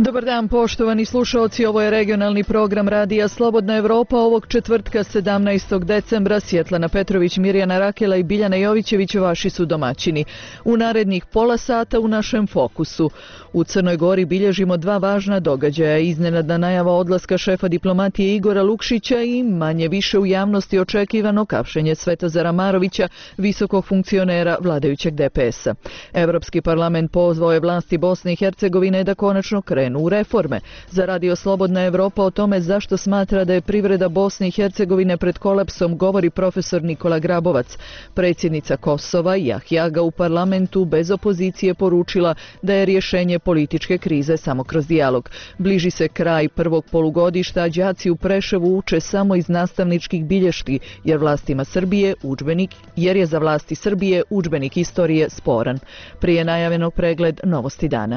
Dobar dan, poštovani slušaoci, ovo je regionalni program Radija Slobodna Evropa ovog četvrtka 17. decembra. Svjetlana Petrović, Mirjana Rakela i Biljana Jovićević vaši su domaćini. U narednih pola sata u našem fokusu. U Crnoj Gori bilježimo dva važna događaja. Iznenadna najava odlaska šefa diplomatije Igora Lukšića i manje više u javnosti očekivano hapšenje Svetozara Marovića, visokog funkcionera vladajućeg DPS-a. Evropski parlament pozvao je vlasti Bosne i Hercegovine da konačno krenu u reforme. Za Radio Slobodna Evropa o tome zašto smatra da je privreda Bosne i Hercegovine pred kolapsom govori profesor Nikola Grabovac. Predsjednica Kosova Jahjaga u parlamentu bez opozicije poručila da je rješenje političke krize samo kroz dijalog. Bliži se kraj prvog polugodišta, a đaci u Preševu uče samo iz nastavničkih bilješki, jer je za vlasti Srbije udžbenik istorije sporan. Prije najavljenog pregled novosti dana.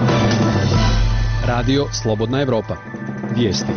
Radio Slobodna Evropa. Vijesti.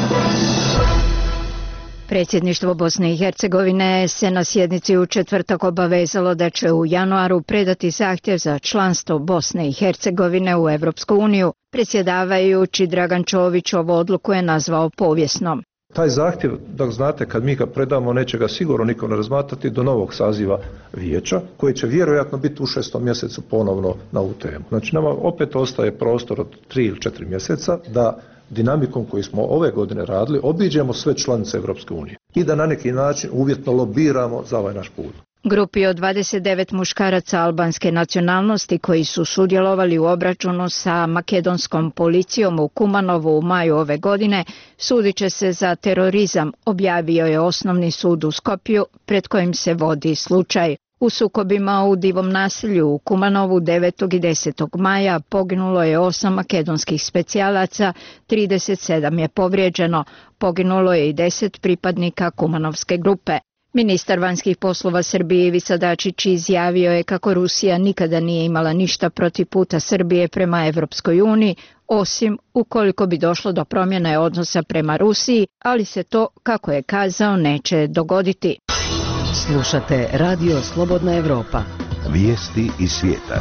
Predsjedništvo Bosne i Hercegovine se na sjednici u četvrtak obavezalo da će u januaru predati zahtjev za članstvo Bosne i Hercegovine u Europsku uniju. Predsjedavajući Dragan Čović ovu odluku je nazvao povijesnom. Taj zahtjev, da znate, kad mi ga predamo, neće ga sigurno niko ne razmatrati do novog saziva vijeća, koji će vjerojatno biti u 6. mjesecu ponovno na ovu temu. Znači, nama opet ostaje prostor od 3 ili 4 mjeseca da dinamikom koju smo ove godine radili obiđemo sve članice Europske unije i da na neki način uvjetno lobiramo za ovaj naš put. Grupi od 29 muškaraca albanske nacionalnosti koji su sudjelovali u obračunu sa makedonskom policijom u Kumanovu u maju ove godine sudit će se za terorizam, objavio je Osnovni sud u Skopju pred kojim se vodi slučaj. U sukobima u Divom naselju u Kumanovu 9. i 10. maja poginulo je 8 makedonskih specijalaca, 37 je povrijeđeno, poginulo je i 10 pripadnika kumanovske grupe. Ministar vanjskih poslova Srbije Ivica Dačić izjavio je kako Rusija nikada nije imala ništa protiv puta Srbije prema Evropskoj uniji, osim ukoliko bi došlo do promjene odnosa prema Rusiji, ali se to, kako je kazao, neće dogoditi. Slušate Radio Slobodna Evropa. Vijesti iz svijeta.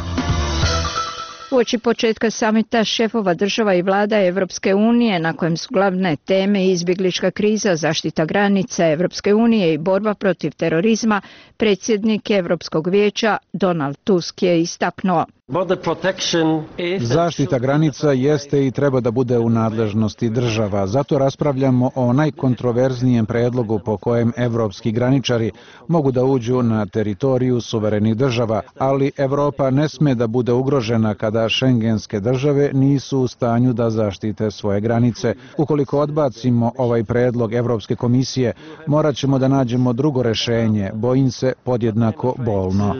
Uoči početka samita šefova država i vlada Evropske unije, na kojem su glavne teme izbjeglička kriza, zaštita granica Evropske unije i borba protiv terorizma, predsjednik Europskog vijeća Donald Tusk je istaknuo: zaštita granica jeste i treba da bude u nadležnosti država. Zato raspravljamo o najkontroverznijem predlogu po kojem evropski graničari mogu da uđu na teritoriju suverenih država, ali Evropa ne sme da bude ugrožena kada šengenske države nisu u stanju da zaštite svoje granice. Ukoliko odbacimo ovaj predlog Evropske komisije, morat ćemo da nađemo drugo rešenje, bojim se podjednako bolno.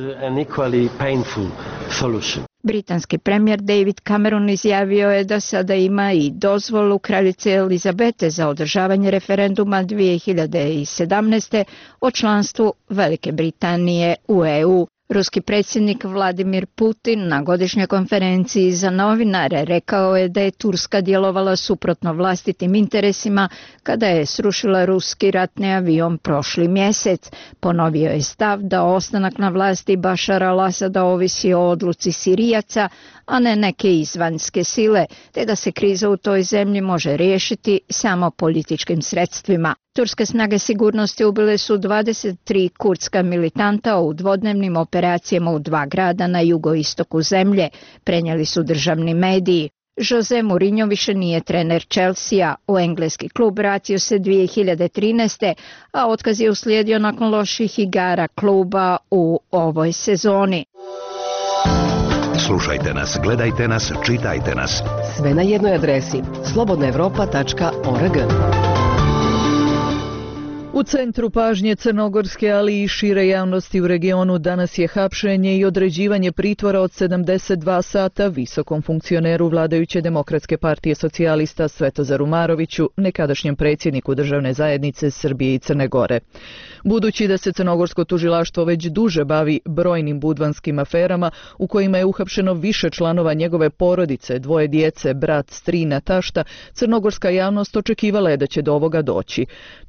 Britanski premijer David Cameron izjavio je da sada ima i dozvolu kraljice Elizabete za održavanje referenduma 2017. o članstvu Velike Britanije u EU. Ruski predsjednik Vladimir Putin na godišnjoj konferenciji za novinare rekao je da je Turska djelovala suprotno vlastitim interesima kada je srušila ruski ratni avion prošli mjesec. Ponovio je stav da ostanak na vlasti Bašara al-Asada ovisi o odluci Sirijaca, a ne neke izvanjske sile, te da se kriza u toj zemlji može riješiti samo političkim sredstvima. Turske snage sigurnosti ubile su 23 kurdska militanta u dvodnevnim operacijama u 2 grada na jugoistoku zemlje, prenijeli su državni mediji. Jose Mourinho više nije trener Chelsea, u engleski klub vratio se 2013. a otkaz je uslijedio nakon loših igara kluba u ovoj sezoni. Slušajte nas, gledajte nas, čitajte nas. Sve na jednoj adresi slobodnaevropa.org. U centru pažnje crnogorske, ali i šire javnosti u regionu danas je hapšenje i određivanje pritvora od 72 sata visokom funkcioneru vladajuće Demokratske partije socijalista Svetozaru Maroviću, nekadašnjem predsjedniku državne zajednice Srbije i Crne Gore. Budući da se crnogorsko tužilaštvo već duže bavi brojnim budvanskim aferama u kojima je uhapšeno više članova njegove porodice, 2 djece, brat, strina, tašta, crnogorska javnost očekivala je da će do ovoga doći.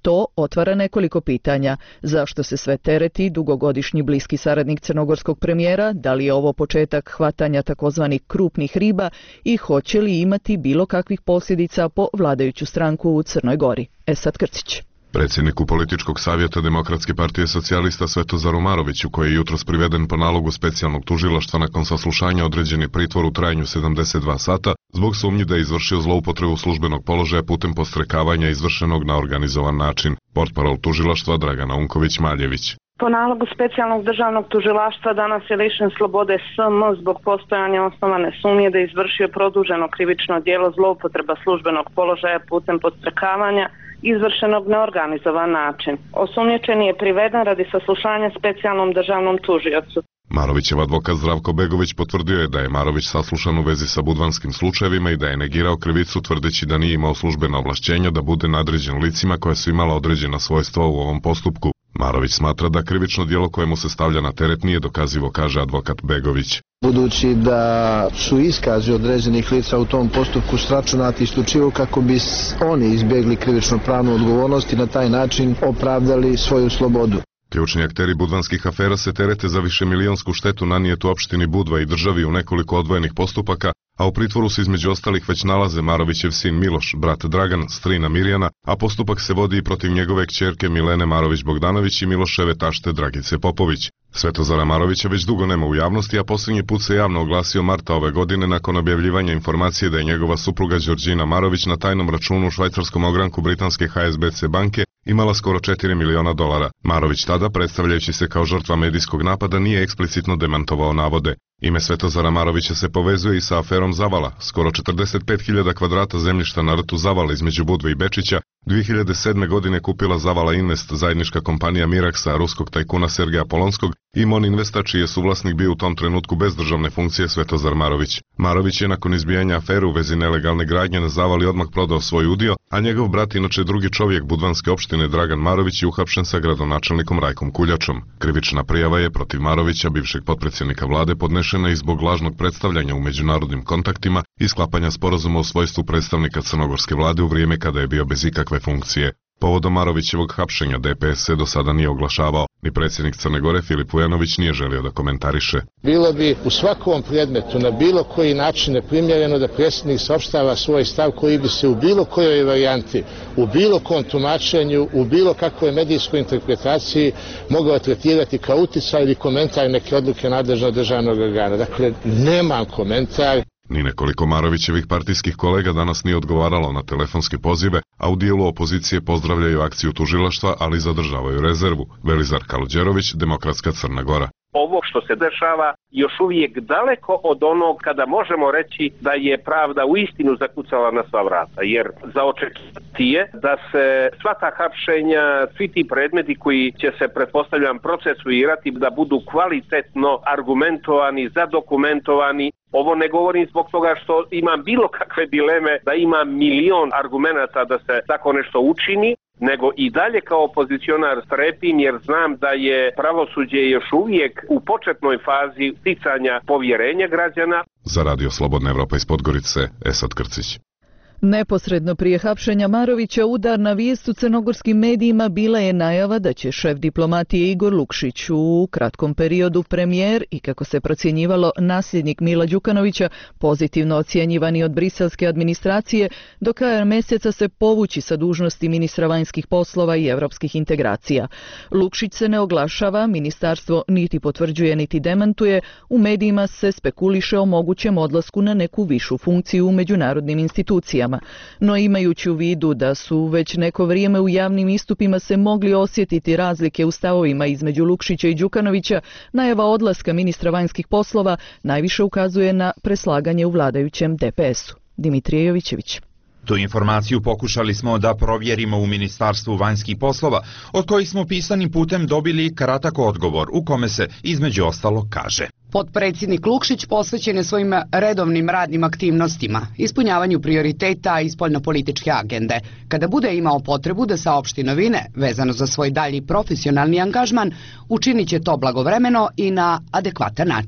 To otvara nekoliko pitanja. Zašto se sve tereti dugogodišnji bliski saradnik crnogorskog premijera, da li je ovo početak hvatanja takozvanih krupnih riba i hoće li imati bilo kakvih posljedica po vladajuću stranku u Crnoj Gori? Esad Krcić. Predsjedniku političkog savjeta Demokratske partije socijalista Svetozaru Maroviću, koji je jutros priveden po nalogu specijalnog tužilaštva nakon saslušanja, određen je pritvor u trajanju 72 sata zbog sumnji da je izvršio zloupotrebu službenog položaja putem podstrekavanja izvršenog na organizovan način. Portparol tužilaštva Dragana Unković-Maljević. Po nalogu specijalnog državnog tužilaštva danas je lišen slobode SM zbog postojanja osnovane sumnje da je izvršio produženo krivično djelo zloupotreba službenog položaja putem podstrekavanja izvršenog na organizovan način. Osumnjičeni je priveden radi saslušanja specijalnom državnom tužiocu. Marovićev advokat Zdravko Begović potvrdio je da je Marović saslušan u vezi sa budvanskim slučajevima i da je negirao krivicu tvrdeći da nije imao službena ovlašćenja da bude nadređen licima koja su imala određena svojstva u ovom postupku. Marović smatra da krivično djelo kojemu se stavlja na teret nije dokazivo, kaže advokat Begović. Budući da su iskazi određenih lica u tom postupku sračunati isključivo kako bi oni izbjegli krivično pravnu odgovornost i na taj način opravdali svoju slobodu. Ključni akteri budvanskih afera se terete za višemilionsku štetu nanijetu opštini Budva i državi u nekoliko odvojenih postupaka, a u pritvoru se između ostalih već nalaze Marovićev sin Miloš, brat Dragan, strina Mirjana, a postupak se vodi i protiv njegove kćerke Milene Marović-Bogdanović i Miloševe tašte Dragice Popović. Svetozara Marovića već dugo nema u javnosti, a posljednji put se javno oglasio marta ove godine nakon objavljivanja informacije da je njegova supruga Đorđina Marović na tajnom računu u švajcarskom ogranku britanske HSBC banke imala skoro $4 miliona. Marović tada, predstavljajući se kao žrtva medijskog napada, nije eksplicitno demantovao navode. Ime Svetozara Marovića se povezuje i sa aferom Zavala. Skoro 45.000 kvadrata zemljišta na rtu Zavala između Budve i Bečića 2007. godine kupila Zavala Invest, zajednička kompanija Miraksa, ruskog tajkuna Sergeja Polonskog, i Mon Investa, čiji je suvlasnik bio u tom trenutku bez državne funkcije Svetozar Marović. Marović je nakon izbijanja afere u vezi nelegalne gradnje na Zavali odmah prodao svoj udio, a njegov brat, inače drugi čovjek budvanske opštine Dragan Marović, je uhapšen sa gradonačelnikom Rajkom Kuljačom. Krivična prijava je protiv Marovića, bivšeg potpredsjednika vlade, podnešena i zbog lažnog predstavljanja u međunarodnim kontaktima i sklapanja sporazuma u svojstvu predstavnika crnogorske vlade u vrijeme kada je bio bez ikakve funkcije. Povodom Marovićevog hapšenja DPS se do sada nije oglašavao, ni predsjednik Crne Gore Filip Vujanović nije želio da komentariše. Bilo bi u svakom predmetu na bilo koji način neprimjereno da predsjednik saopštava svoj stav koji bi se u bilo kojoj varijanti, u bilo kom tumačenju, u bilo kakvoj medijskoj interpretaciji mogao tretirati kao uticaj ili komentar neke odluke nadležnog državnog organa. Dakle, nemam komentar. Ni nekoliko Marovićevih partijskih kolega danas nije odgovaralo na telefonske pozive, a u dijelu opozicije pozdravljaju akciju tužilaštva, ali zadržavaju rezervu. Velizar Kaluđerović, Demokratska Crna Gora. Ovo što se dešava još uvijek daleko od onog kada možemo reći da je pravda uistinu zakucala na sva vrata, jer za očekivati je da se sva ta hapšenja, svi ti predmeti koji će se, pretpostavljam, procesuirati, da budu kvalitetno argumentovani, zadokumentovani. Ovo ne govorim zbog toga što imam bilo kakve dileme da imam milion argumenata da se tako nešto učini, nego i dalje kao opozicionar strepim jer znam da je pravosuđe još uvijek u početnoj fazi sticanja povjerenja građana. Za Radio Slobodna Evropa iz Podgorice, Esad Krcić. Neposredno prije hapšenja Marovića udarna vijest u crnogorskim medijima bila je najava da će šef diplomatije Igor Lukšić u kratkom periodu premijer i, kako se procjenjivalo, nasljednik Mila Đukanovića, pozitivno ocjenjivani od briselske administracije, do kraja mjeseca se povući sa dužnosti ministra vanjskih poslova i europskih integracija. Lukšić se ne oglašava, ministarstvo niti potvrđuje niti demantuje, u medijima se spekuliše o mogućem odlasku na neku višu funkciju u međunarodnim institucijama. No imajući u vidu da su već neko vrijeme u javnim istupima se mogli osjetiti razlike u stavovima između Lukšića i Đukanovića, najava odlaska ministra vanjskih poslova najviše ukazuje na preslaganje u vladajućem DPS-u. Dimitrije Jovićević. Tu informaciju pokušali smo da provjerimo u Ministarstvu vanjskih poslova, od kojih smo pisanim putem dobili kratak odgovor u kome se između ostalog kaže: Potpredsjednik Lukšić posvećen je svojim redovnim radnim aktivnostima, ispunjavanju prioriteta i spoljnopolitičke agende. Kada bude imao potrebu da saopšti novine vezano za svoj dalji profesionalni angažman, učinit će to blagovremeno i na adekvatan način.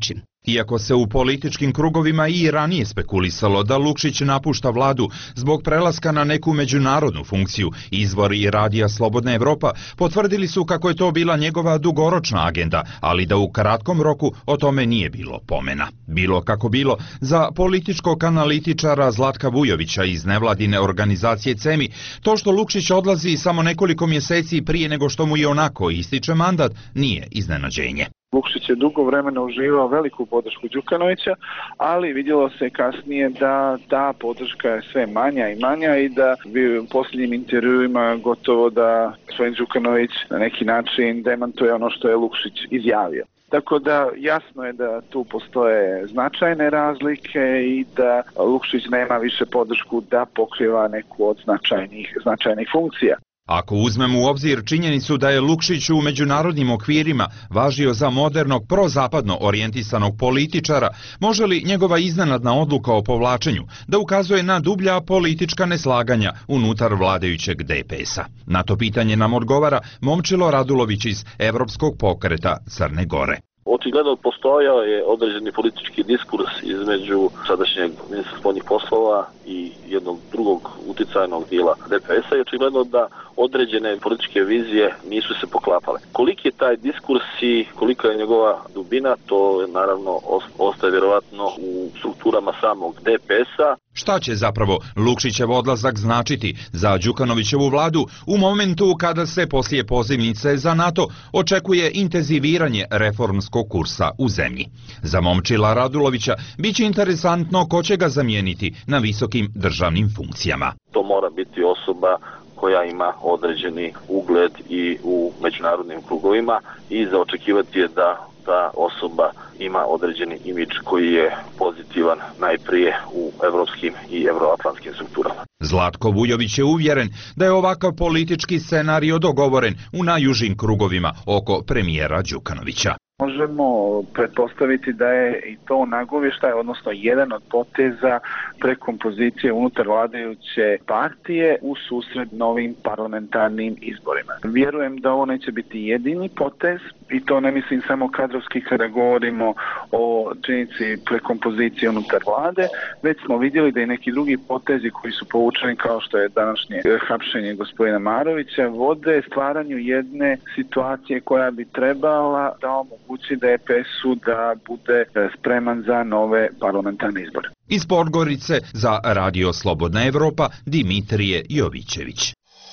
Iako se u političkim krugovima i ranije spekulisalo da Lukšić napušta vladu zbog prelaska na neku međunarodnu funkciju, izvori Radija Slobodna Evropa potvrdili su kako je to bila njegova dugoročna agenda, ali da u kratkom roku o tome nije bilo pomena. Bilo kako bilo, za političkog analitičara Zlatka Vujovića iz nevladine organizacije CEMI, to što Lukšić odlazi samo nekoliko mjeseci prije nego što mu i onako ističe mandat nije iznenađenje. Lukšić je dugo vremena uživao veliku podršku Đukanovića, ali vidjelo se kasnije da ta podrška je sve manja i manja i da bi u posljednjim intervjuima gotovo da gospodin Đukanović na neki način demantuje ono što je Lukšić izjavio. Tako da jasno je da tu postoje značajne razlike i da Lukšić nema više podršku da pokriva neku od značajnih funkcija. Ako uzmemo u obzir činjenicu da je Lukšić u međunarodnim okvirima važio za modernog prozapadno orijentisanog političara, može li njegova iznenadna odluka o povlačenju da ukazuje na dublja politička neslaganja unutar vladajućeg DPS-a? Na to pitanje nam odgovara Momčilo Radulović iz Evropskog pokreta Crne Gore. Očigledno postojao je određeni politički diskurs između sadašnjeg ministra spoljnih poslova i jednog drugog uticajnog dijela DPS-a i očigledno da određene političke vizije nisu se poklapale. Koliki je taj diskurs i kolika je njegova dubina, to je naravno ostaje vjerovatno u strukturama samog DPS-a. Šta će zapravo Lukšićev odlazak značiti za Đukanovićevu vladu u momentu kada se poslije pozivnice za NATO očekuje intenziviranje reformskog kursa u zemlji? Za Momčila Radulovića biće interesantno ko će ga zamijeniti na visokim državnim funkcijama. To mora biti osoba koja ima određeni ugled i u međunarodnim krugovima i za očekivati je da ta osoba ima određeni imidž koji je pozitivan najprije u evropskim i evroatlantskim strukturama. Zlatko Vujović je uvjeren da je ovakav politički scenario dogovoren u najužim krugovima oko premijera Đukanovića. Možemo pretpostaviti da je i to nagovještaj, odnosno jedan od poteza prekompozicije unutar vladajuće partije u susret novim parlamentarnim izborima. Vjerujem da ovo neće biti jedini potez i to ne mislim samo kadrovski kada govorimo o činjenici prekompozicije unutar vlade, već smo vidjeli da i neki drugi potezi koji su povučeni kao što je današnje hapšenje gospodina Marovića vode stvaranju jedne situacije koja bi trebala da omogući DPS-u da bude spreman za nove parlamentarne izbore. Iz Podgorice za Radio Slobodna Evropa Dimitrije Jovićević.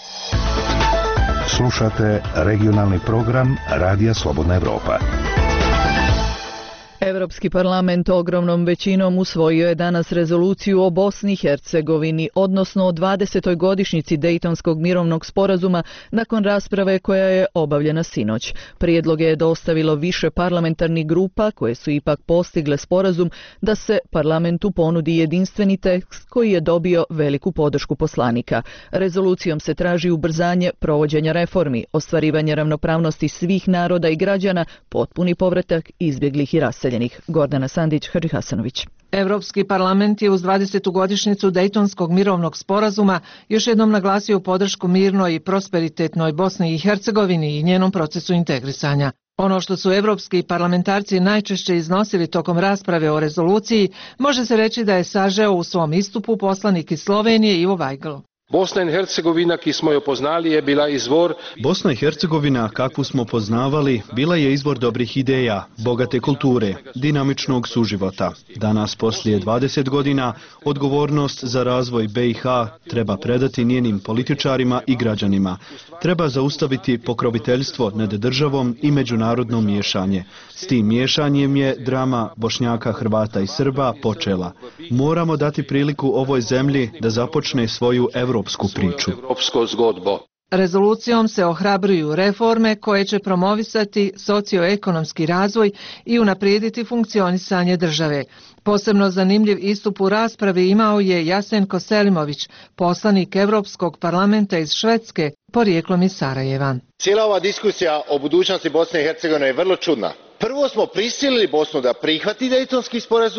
Slušate regionalni program Radija Slobodna Evropa. Europski parlament ogromnom većinom usvojio je danas rezoluciju o Bosni i Hercegovini, odnosno o 20. godišnjici Dejtonskog mirovnog sporazuma nakon rasprave koja je obavljena sinoć. Prijedloge je dostavilo više parlamentarnih grupa koje su ipak postigle sporazum da se parlamentu ponudi jedinstveni tekst koji je dobio veliku podršku poslanika. Rezolucijom se traži ubrzanje provođenja reformi, ostvarivanje ravnopravnosti svih naroda i građana, potpuni povratak izbjeglih i raseljenih. Gordana Sandić, Hadži Hasanović. Europski parlament je uz 20. godišnjicu Dejtonskog mirovnog sporazuma još jednom naglasio podršku mirnoj i prosperitetnoj Bosni i Hercegovini i njenom procesu integrisanja. Ono što su europski parlamentarci najčešće iznosili tokom rasprave o rezoluciji, može se reći da je sažeo u svom istupu poslanik iz Slovenije Ivo Vajgl. Bosna in Hercegovina, ki smo jo poznali, je bila izvor... Bosna i Hercegovina, kakvu smo poznavali, bila je izvor dobrih ideja, bogate kulture, dinamičnog suživota. Danas, poslije 20 godina, odgovornost za razvoj BiH treba predati njenim političarima i građanima. Treba zaustaviti pokroviteljstvo nad državom i međunarodno miješanje. S tim miješanjem je drama Bošnjaka, Hrvata i Srba počela. Moramo dati priliku ovoj zemlji da započne svoju evropsku priču. Rezolucijom se ohrabruju reforme koje će promovisati socioekonomski razvoj i unaprijediti funkcionisanje države. Posebno zanimljiv istup u raspravi imao je Jasenko Selimović, poslanik Europskog parlamenta iz Švedske, porijeklom iz Sarajeva. Cijela ova diskusija o budućnosti Bosne i Hercegovine je vrlo čudna. Prvo smo prisilili Bosnu da prihvati Dejtonski sporazum,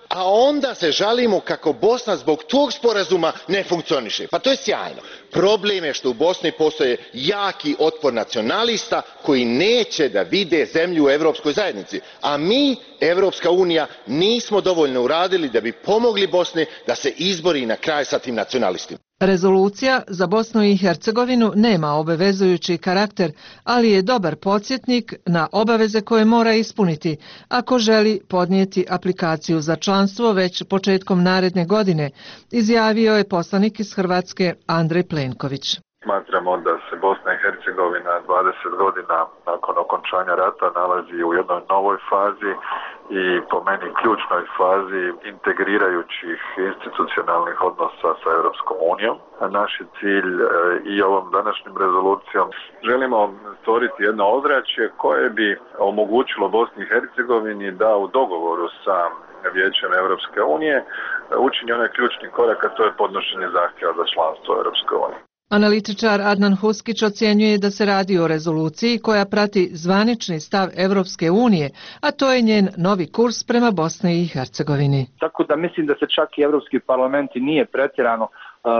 a onda se žalimo kako Bosna zbog tog sporazuma ne funkcioniše. Pa to je sjajno. Problem je što u Bosni postoje jaki otpor nacionalista koji neće da vide zemlju u Europskoj zajednici, a mi, Europska unija, nismo dovoljno uradili da bi pomogli Bosni da se izbori na kraj sa tim nacionalistima. Rezolucija za Bosnu i Hercegovinu nema obavezujući karakter, ali je dobar podsjetnik na obaveze koje mora ispuniti ako želi podnijeti aplikaciju za članstvo već početkom naredne godine, izjavio je poslanik iz Hrvatske Andrej Plenković. Smatramo da se Bosna i Hercegovina 20 godina nakon okončanja rata nalazi u jednoj novoj fazi i po meni ključnoj fazi integrirajućih institucionalnih odnosa sa Europskom unijom. Naš je cilj i ovom današnjim rezolucijom želimo stvoriti jedno ozračje koje bi omogućilo Bosni i Hercegovini da u dogovoru sa Vijećem Europske unije učini onaj ključni korak, a to je podnošenje zahtjeva za članstvo Europske unije. Analitičar Adnan Huskić ocjenjuje da se radi o rezoluciji koja prati zvanični stav Europske unije, a to je njen novi kurs prema Bosni i Hercegovini. Tako da mislim da se čak i Europski parlament nije pretjerano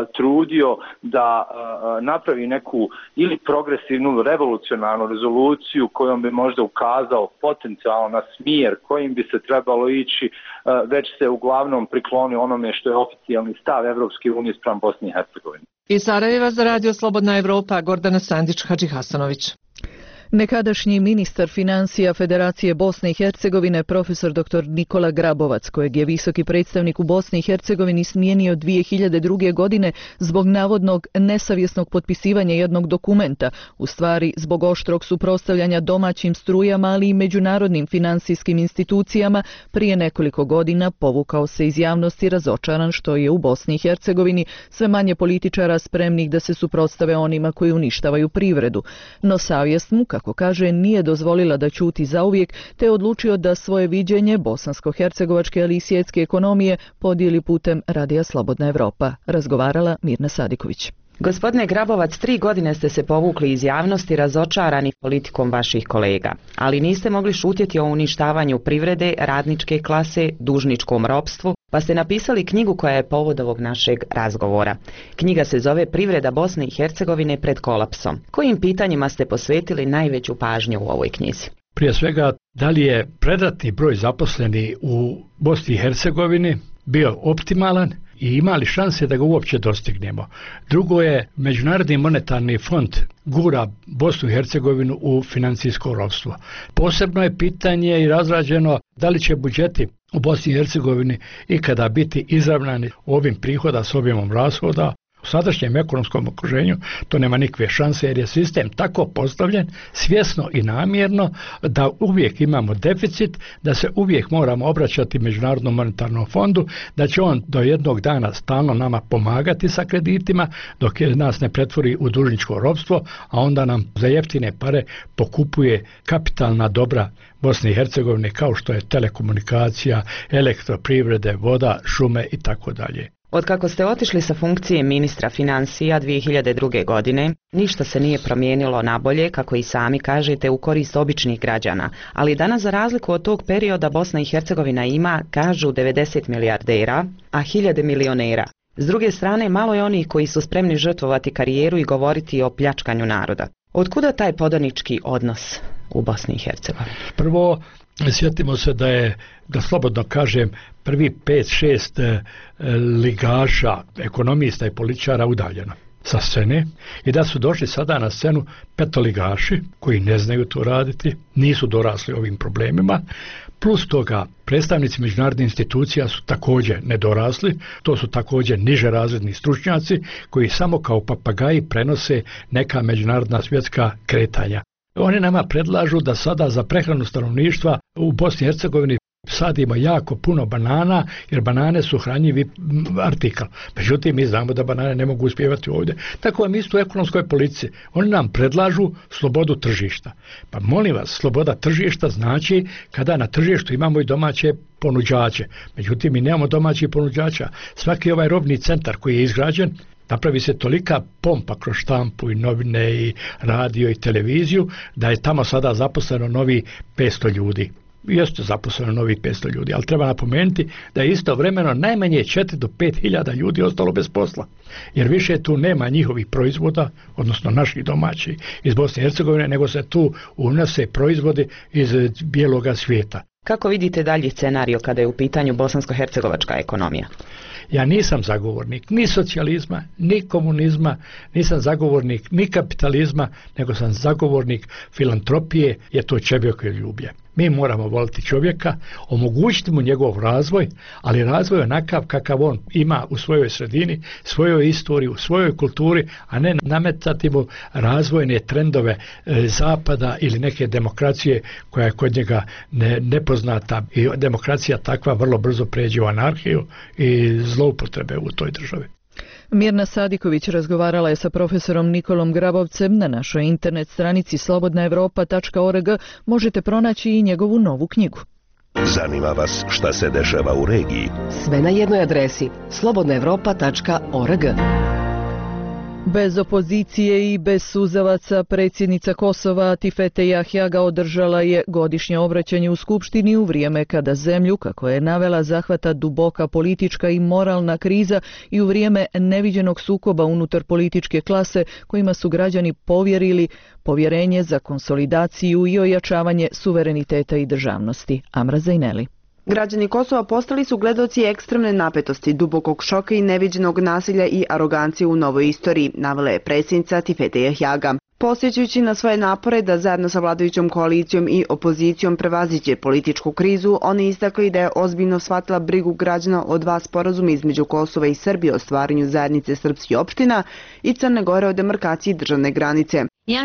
trudio da napravi neku ili progresivnu, revolucionarnu rezoluciju kojom bi možda ukazao potencijalno na smjer kojim bi se trebalo ići, već se uglavnom prikloni onome što je oficijalni stav Europske unije spram Bosne i Hercegovine. Iz Sarajeva za Radio Slobodna Evropa, Gordana Sandić-Hadžihasanović. Nekadašnji ministar financija Federacije Bosne i Hercegovine, profesor dr. Nikola Grabovac, kojeg je visoki predstavnik u Bosni i Hercegovini smijenio 2002. godine zbog navodnog nesavjesnog potpisivanja jednog dokumenta, u stvari zbog oštrog suprotstavljanja domaćim strujama, ali i međunarodnim financijskim institucijama, prije nekoliko godina povukao se iz javnosti razočaran što je u Bosni i Hercegovini sve manje političara spremnih da se suprotstave onima koji uništavaju privredu. No savjest mu, kako kaže, nije dozvolila da ćuti zauvijek, te je odlučio da svoje viđenje bosansko-hercegovačke, ali i svjetske ekonomije podijeli putem Radija Slobodna Evropa. Razgovarala Mirna Sadiković. Gospodine Grabovac, 3 godine ste se povukli iz javnosti razočarani politikom vaših kolega, ali niste mogli šutjeti o uništavanju privrede, radničke klase, dužničkom ropstvu, pa ste napisali knjigu koja je povod ovog našeg razgovora. Knjiga se zove Privreda Bosne i Hercegovine pred kolapsom. Kojim pitanjima ste posvetili najveću pažnju u ovoj knjizi? Prije svega, da li je predratni broj zaposlenih u Bosni i Hercegovini bio optimalan i imali šanse da ga uopće dostignemo. Drugo je, Međunarodni monetarni fond gura Bosnu i Hercegovinu u financijsko ropstvo. Posebno je pitanje i razrađeno da li će budžeti u Bosni i Hercegovini ikada biti izravnani ovim prihoda s objemom rashoda. U sadašnjem ekonomskom okruženju to nema nikakve šanse jer je sistem tako postavljen svjesno i namjerno da uvijek imamo deficit, da se uvijek moramo obraćati Međunarodnom monetarnom fondu, da će on do jednog dana stalno nama pomagati sa kreditima dok nas ne pretvori u dužničko ropstvo, a onda nam za jeftine pare pokupuje kapitalna dobra Bosne i Hercegovine kao što je telekomunikacija, elektroprivrede, voda, šume i tako dalje. Otkako ste otišli sa funkcije ministra financija 2002. godine, ništa se nije promijenilo nabolje, kako i sami kažete, u korist običnih građana, ali danas za razliku od tog perioda Bosna i Hercegovina ima, kažu, 90 milijardera, a 1000 milionera. S druge strane, malo je onih koji su spremni žrtvovati karijeru i govoriti o pljačkanju naroda. Otkuda taj podanički odnos u Bosni i Hercegovini? Prvo, sjetimo se da je, da slobodno kažem, prvi 5-6 ligaša, ekonomista i političara udaljeno sa scene i da su došli sada na scenu petoligaši koji ne znaju to raditi, nisu dorasli ovim problemima, plus toga predstavnici međunarodnih institucija su također nedorasli, to su također niže razredni stručnjaci koji samo kao papagaji prenose neka međunarodna svjetska kretanja. Oni nama predlažu da sada za prehranu stanovništva u Bosni i Hercegovini sadimo jako puno banana, jer banane su hranjivi artikl. Međutim, mi znamo da banane ne mogu uspjevati ovdje. Tako je isto u ekonomskoj politici. Oni nam predlažu slobodu tržišta. Pa molim vas, sloboda tržišta znači kada na tržištu imamo i domaće ponuđače. Međutim, mi nemamo domaćih ponuđača. Svaki ovaj robni centar koji je izgrađen, napravi se tolika pompa kroz štampu i novine i radio i televiziju da je tamo sada zaposleno novi 500 ljudi. jeste zaposleno novih 500 ljudi, ali treba napomenuti da je istovremeno najmanje 4 do 5 hiljada ljudi ostalo bez posla, jer više tu nema njihovih proizvoda, odnosno naših domaćih iz Bosne i Hercegovine, nego se tu unose proizvodi iz bijeloga svijeta. Kako vidite dalji scenario kada je u pitanju bosansko-hercegovačka ekonomija? Ja nisam zagovornik ni socijalizma, ni komunizma, nisam zagovornik ni kapitalizma, nego sam zagovornik filantropije, jer to čovjekoljublje. Mi moramo voliti čovjeka, omogućiti mu njegov razvoj, ali razvoj onakav kakav on ima u svojoj sredini, svojoj istoriji, u svojoj kulturi, a ne nametati mu razvojne trendove zapada ili neke demokracije koja je kod njega nepoznata. I demokracija takva vrlo brzo pređe u anarhiju i zloupotrebe u toj državi. Mirna Sadiković razgovarala je sa profesorom Nikolom Grabovcem. Na našoj internet stranici slobodnaevropa.org možete pronaći i njegovu novu knjigu. Zanima vas šta se dešava u regiji? Sve na jednoj adresi slobodnaevropa.org. Bez opozicije i bez suzavaca predsjednica Kosova Tifete Jahjaga održala je godišnje obraćanje u Skupštini u vrijeme kada zemlju, kako je navela, zahvata duboka politička i moralna kriza i u vrijeme neviđenog sukoba unutar političke klase kojima su građani povjerili povjerenje za konsolidaciju i ojačavanje suvereniteta i državnosti. Amra Zajneli. Građani Kosova postali su gledaoci ekstremne napetosti, dubokog šoka i neviđenog nasilja i arogancije u novoj istoriji, navela je predsjednica Tifete Jahjaga. Posjećujući na svoje napore da zajedno sa vladajućom koalicijom i opozicijom prevaziđe političku krizu, oni istakli da je ozbiljno shvatila brigu građana o dva sporazuma između Kosova i Srbije o stvaranju zajednice srpskih opština i Crne Gore o demarkaciji državne granice.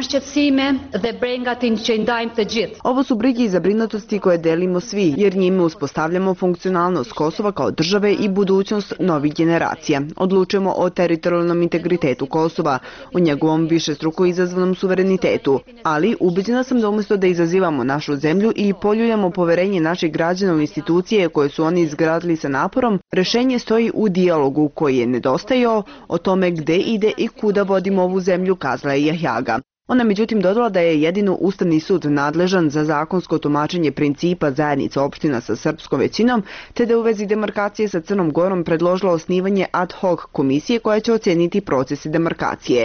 Ovo su brige i zabrinutosti koje delimo svi, jer njime uspostavljamo funkcionalnost Kosova kao države i budućnost novih generacija. Odlučujemo o teritorijalnom integritetu Kosova, o njegovom višestruko izazvanom suverenitetu, ali ubeđena sam da umjesto da izazivamo našu zemlju i poljuljamo poverenje naših građana u institucije koje su oni izgradili sa naporom, rješenje stoji u dijalogu koji je nedostajao o tome gde ide i kuda vodimo ovu zemlju, kazala je Jahjaga. Ona međutim dodala da je jedino Ustavni sud nadležan za zakonsko tumačenje principa zajednice opština sa srpskom većinom, te da u vezi demarkacije sa Crnom Gorom predložila osnivanje ad hoc komisije koja će oceniti procese demarkacije.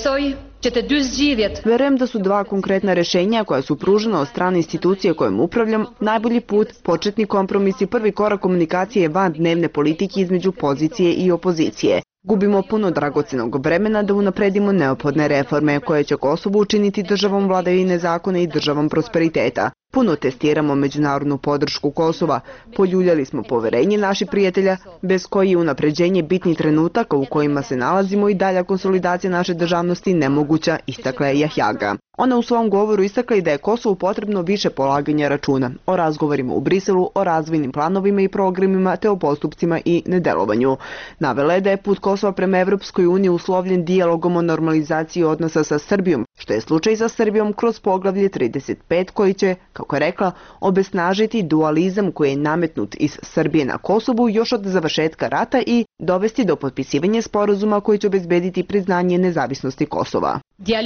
Verujem da su dva konkretna rješenja koja su pružena od strane institucije kojom upravljam najbolji put, početni kompromis i prvi korak komunikacije van dnevne politike između pozicije i opozicije. Gubimo puno dragocenog vremena da unapredimo neophodne reforme koje će Kosovo učiniti državom vladavine zakona i državom prosperiteta. Puno testiramo međunarodnu podršku Kosova, poljuljali smo poverenje naših prijatelja, bez koji je unapređenje bitnih trenutaka u kojima se nalazimo i dalja konsolidacija naše državnosti nemoguća, istakla je Jahjaga. Ona u svom govoru istakla i da je Kosovu potrebno više polaganja računa o razgovorima u Briselu, o razvojnim planovima i programima te o postupcima i nedelovanju. Navela je da je put Kosova prema Evropskoj uniji uslovljen dijalogom o normalizaciji odnosa sa Srbijom, što je slučaj sa Srbijom kroz poglavlje 35 koji će, kako je rekla, obesnažiti dualizam koji je nametnut iz Srbije na Kosovu još od završetka rata i dovesti do potpisivanja sporazuma koji će obezbediti priznanje nezavisnosti Kosova.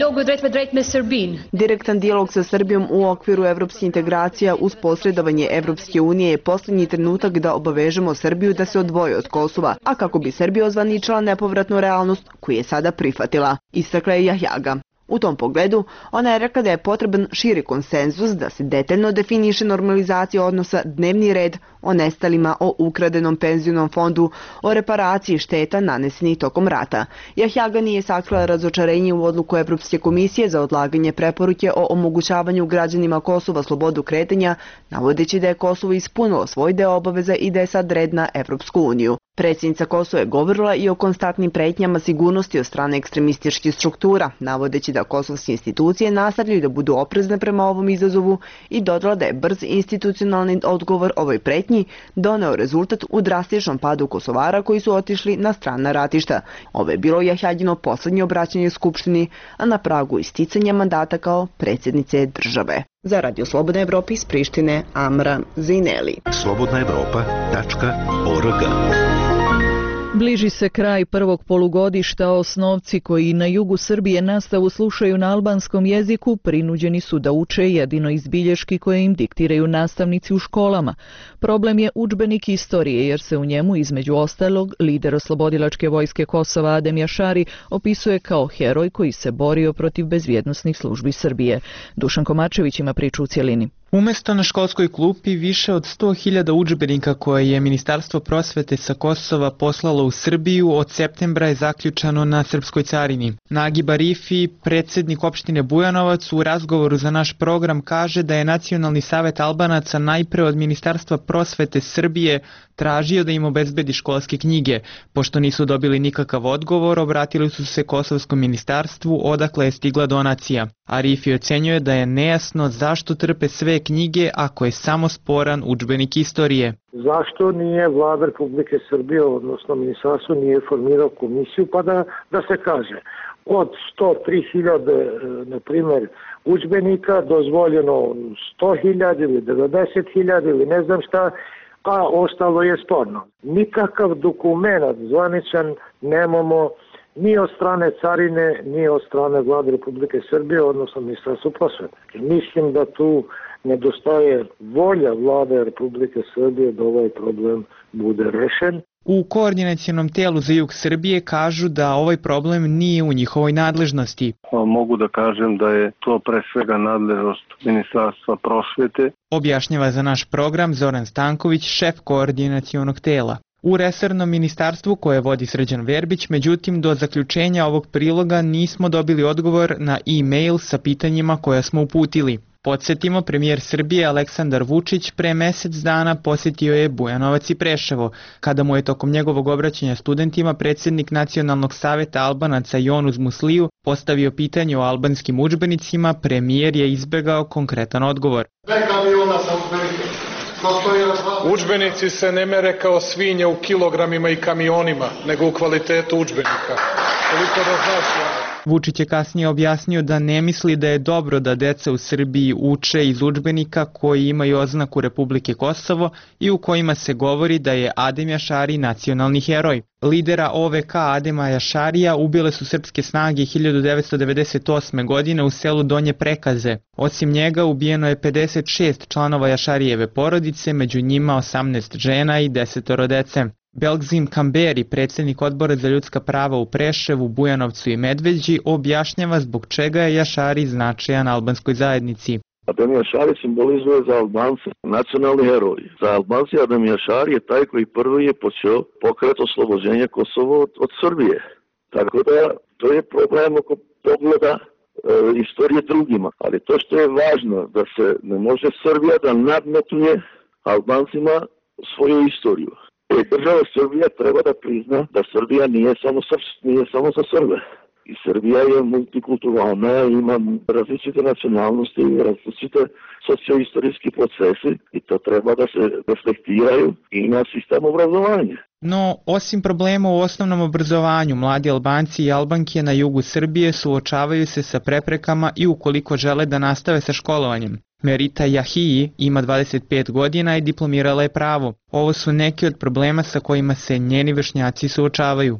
Direktan dijalog sa Srbijom u okviru evropskih integracija uz posredovanje Evropske unije je posljednji trenutak da obavežemo Srbiju da se odvoji od Kosova, a kako bi Srbija ozvaničila nepovratnu realnost koju je sada prihvatila, istakla je Jahjaga. U tom pogledu, ona je rekla da je potreban širi konsenzus da se detaljno definiše normalizacija odnosa, dnevni red, o nestalima, o ukradenom penzionom fondu, o reparaciji šteta nanesenih tokom rata. Jahjaga nije sakrila razočarenje u odluku Evropske komisije za odlaganje preporuke o omogućavanju građanima Kosova slobodu kretanja, navodeći da je Kosovo ispunilo svoj deo obaveza i da je sad red na Evropsku uniju. Predsjednica Kosova je govorila i o konstantnim pretnjama sigurnosti od strane ekstremističkih struktura, navodeći da kosovske institucije nastavljaju da budu oprezne prema ovom izazovu i dodala da je brz institucionalni odgovor ovoj pretnji doneo rezultat u drastičnom padu Kosovara koji su otišli na strana ratišta. Ovo je bilo Jahjagino posljednje obraćanje Skupštini, a na pragu isticanja mandata kao predsjednice države. Za Radio Slobodna Evropa iz Prištine, Amra Zajneli. slobodnaevropa.org Bliži se kraj prvog polugodišta, osnovci koji na jugu Srbije nastavu slušaju na albanskom jeziku prinuđeni su da uče jedino iz bilješki koje im diktiraju nastavnici u školama. Problem je udžbenik istorije jer se u njemu između ostalog lider oslobodilačke vojske Kosova Adem Jašari opisuje kao heroj koji se borio protiv bezbjednosnih službi Srbije. Dušan Komarčević ima priču u cjelini. Umesto na školskoj klupi više od 100.000 udžbenika koje je Ministarstvo prosvete sa Kosova poslalo u Srbiju od septembra je zaključano na Srpskoj carini. Nagib Arifi, predsjednik opštine Bujanovac, u razgovoru za naš program kaže da je Nacionalni savet Albanaca najpre od Ministarstva prosvete Srbije tražio da im obezbedi školske knjige. Pošto nisu dobili nikakav odgovor, obratili su se Kosovskom ministarstvu odakle je stigla donacija. Arifi ocenjuje da je nejasno zašto trpe sve knjige ako je samo sporan udžbenik istorije. Zašto nije Vlada Republike Srbije, odnosno ministarstvo, nije formirao komisiju pa da se kaže od 103.000, na primjer, udžbenika dozvoljeno 100.000 ili 90.000 ili ne znam šta, a ostalo je sporno. Nikakav dokument zvaničan nemamo ni od strane carine, ni od strane Vlade Republike Srbije, odnosno Ministarstva prosvete. Mislim da tu nedostaje volja Vlade Republike Srbije da ovaj problem bude rešen. U koordinacionom telu za jug Srbije kažu da ovaj problem nije u njihovoj nadležnosti. Mogu da kažem da je to pre svega nadležnost Ministarstva prosvete. Objašnjava za naš program Zoran Stanković, šef koordinacionog tela. U resornom ministarstvu koje vodi Srđan Verbić, međutim do zaključenja ovog priloga nismo dobili odgovor na e-mail sa pitanjima koja smo uputili. Podsjetimo, premijer Srbije Aleksandar Vučić pre mjesec dana posjetio je Bujanovac i Preševo. Kada mu je tokom njegovog obraćanja studentima predsjednik Nacionalnog saveta Albanaca Jonuz Musliju postavio pitanje o albanskim udžbenicima, premijer je izbegao konkretan odgovor. Udžbenici se ne mere kao svinje u kilogramima i kamionima, nego u kvalitetu udžbenika. Koliko da znaš. Vučić je kasnije objasnio da ne misli da je dobro da deca u Srbiji uče iz udžbenika koji imaju oznaku Republike Kosovo i u kojima se govori da je Adem Jašari nacionalni heroj. Lidera OVK Adema Jašarija ubile su srpske snage 1998. godine u selu Donje Prekaze. Osim njega ubijeno je 56 članova Jašarijeve porodice, među njima 18 žena i 10 dece. Belgzim Kamberi, predsjednik odbora za ljudska prava u Preševu, Bujanovcu i Medveđi, objašnjava zbog čega je Jašari značajan albanskoj zajednici. Adem Jašari simbolizuje za Albance nacionalni heroj. Za Albance Adem Jašari je taj koji prvi je počeo pokret oslobođenja Kosova od Srbije. Tako da to je problem oko pogleda istorije drugima. Ali to što je važno da se ne može Srbija da nadmetuje Albancima svoju istoriju. Država Srbija treba da prizna da Srbija nije samo za Srbe. I Srbija je multikulturalna, ima različite nacionalnosti i različite socioistorijski procesi i to treba da se reflektiraju i na sistem obrazovanja. No, osim problema u osnovnom obrazovanju, mladi Albanci i Albanke na jugu Srbije suočavaju se sa preprekama i ukoliko žele da nastave sa školovanjem. Merita Jahiji ima 25 godina i diplomirala je pravo. Ovo su neki od problema sa kojima se njeni vršnjaci suočavaju.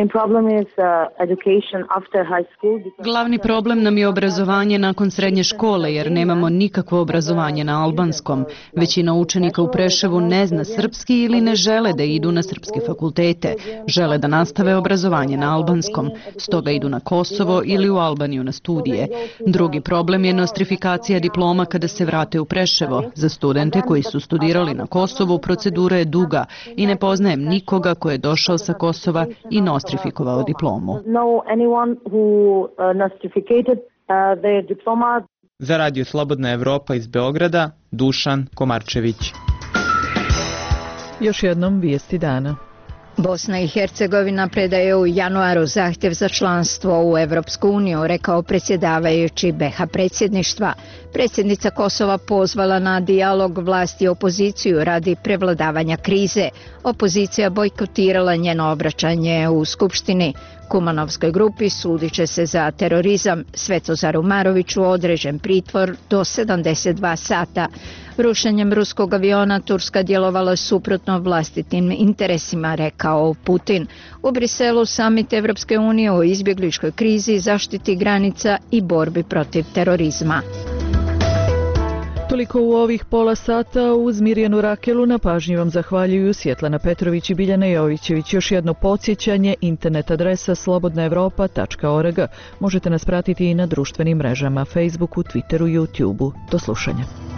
Glavni problem nam je obrazovanje nakon srednje škole jer nemamo nikakvo obrazovanje na albanskom. Većina učenika u Preševu ne zna srpski ili ne žele da idu na srpske fakultete. Žele da nastave obrazovanje na albanskom, stoga idu na Kosovo ili u Albaniju na studije. Drugi problem je nostrifikacija diploma kada se vrate u Preševo. Za studente koji su studirali na Kosovu procedura je duga i ne poznajem nikoga ko je došao sa Kosova i nostrifikovao diplomu. Za Radio Slobodna Evropa iz Beograda, Dušan Komarčević. Još jednom vijesti dana. Bosna i Hercegovina predaje u januaru zahtjev za članstvo u Evropsku uniju, rekao predsjedavajući BiH predsjedništva. Predsjednica Kosova pozvala na dijalog vlasti i opoziciju radi prevladavanja krize. Opozicija bojkotirala njeno obraćanje u Skupštini. Kumanovskoj grupi sudit će se za terorizam. Svetozaru Maroviću određen pritvor do 72 sata. Rušenjem ruskog aviona Turska djelovala suprotno vlastitim interesima, rekao Putin. U Briselu samit Evropske unije o izbjegličkoj krizi, zaštiti granica i borbi protiv terorizma. Toliko u ovih pola sata. Uz Mirjanu Rakelu na pažnji vam zahvaljuju Svjetlana Petrović i Biljana Jovićević. Još jedno podsjećanje, internet adresa slobodnaevropa.org. Možete nas pratiti i na društvenim mrežama, Facebooku, Twitteru, YouTubeu. Do slušanja.